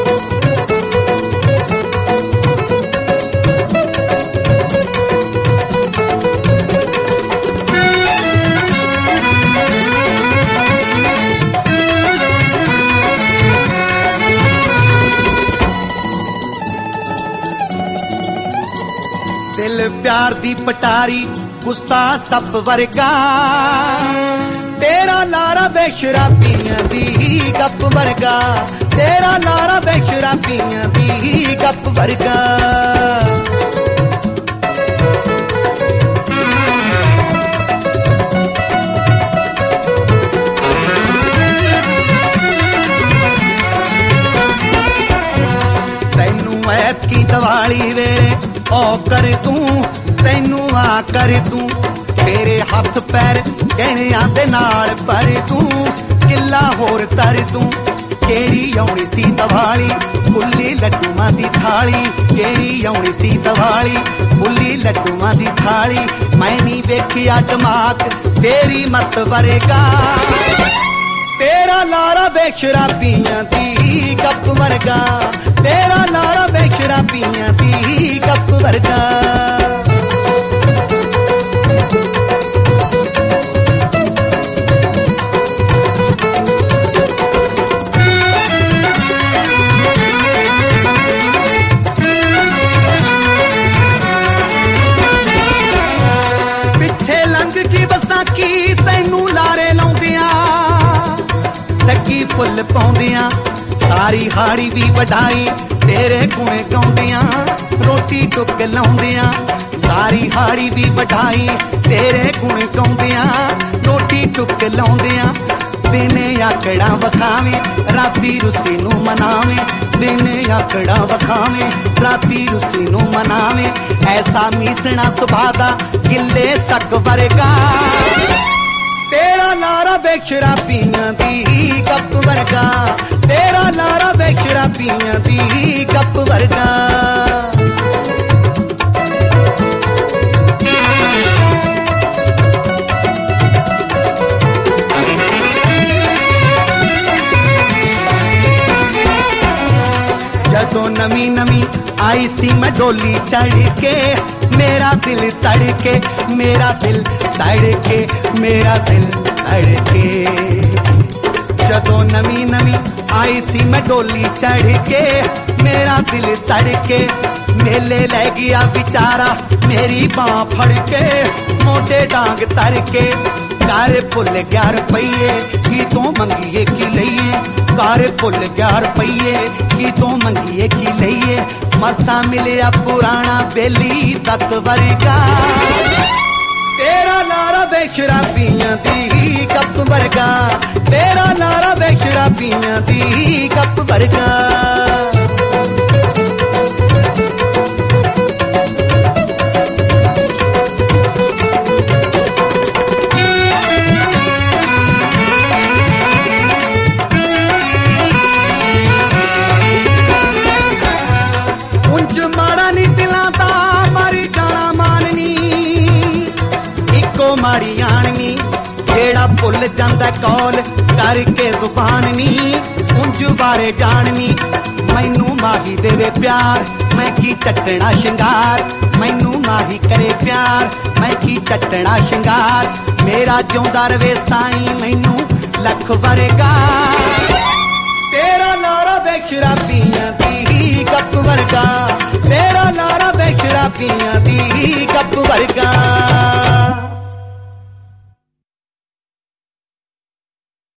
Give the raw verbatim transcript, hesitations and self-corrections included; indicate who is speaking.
Speaker 1: दिल प्यार दी पटारी गुस्सा सप वर्गा तेरा लारा बेशराबियां दी गप वर्गा तेरा लारा बेशराबियां दी गप वर्गा तैनू ऐतकी दिवाली वे ओ कर तू तैनू आ कर तू तेरे हथ पैर गहणियां दे नाल पर तू किला होर तर तू केड़ी आउणी सी दिवाली फुल्ली लड्डूआं दी थाली केड़ी आउणी सी दिवाली फुल्ली लड्डूआं दी थाली मैं नी वेखिया दिमाग तेरी मत वरेगा तेरा लारा बेशराबियां दी गप वर्गा तेरा लारा बेशराबियां दी गप वर्गा पिछे लंघ की बसाकी तैनू लारे लाउंदियां सगी फुल पाउंदियां सारी हाड़ी भी वढाई तेरे गुणे गाउंदियां रोटी टुक लाउंदियां सारी हाड़ी भी वढाई तेरे गुणे गाउंदियां रोटी टुक लाउंदियां दिने आकड़ा वखावे राती रुसी नू मनावे दिने आकड़ा वखावे राती रुसी नू मनावे ऐसा मीसना सुभादा गिले सक वर्गा तेरा लारा बेशराबियां दी गप वर्गा तेरा लारा बेशराबियां दी गप वर्गा जदों नवी नवी आई सी मैं डोली चढ़ के मेरा दिल तड़के मेरा दिल तड़के मेरा दिल तड़के जदों नवी नवी आई सी मैं डोली चढ़ के मेरा दिल तड़के मेले ले गया बेचारा मेरी बां फड़ के मोटे डांग तर के घर भुल गया रुपये की तो मंगिए की लईए घर भुल गया रुपये की तो मंगिए की लईए मसा मिलिया पुराना बेली तक वर्गा तेरा लारा बेशराबियां दी गप वर्गा तेरा लारा बेशराबियां दी गप वर्गा माड़ी आननी जेड़ा भुल जांदा कौल करके जुबान नी उंज बारे जाननी मैनू माही देवे प्यार मैं की चटना शिंगार मैनू माही करे प्यार मैं की चटना शिंगार मेरा जिउंदा रवे साईं मैनू लख वर्गा तेरा लारा बेशराबियां दी गप वर्गा तेरा लारा बेशराबियां दी गप वर्गा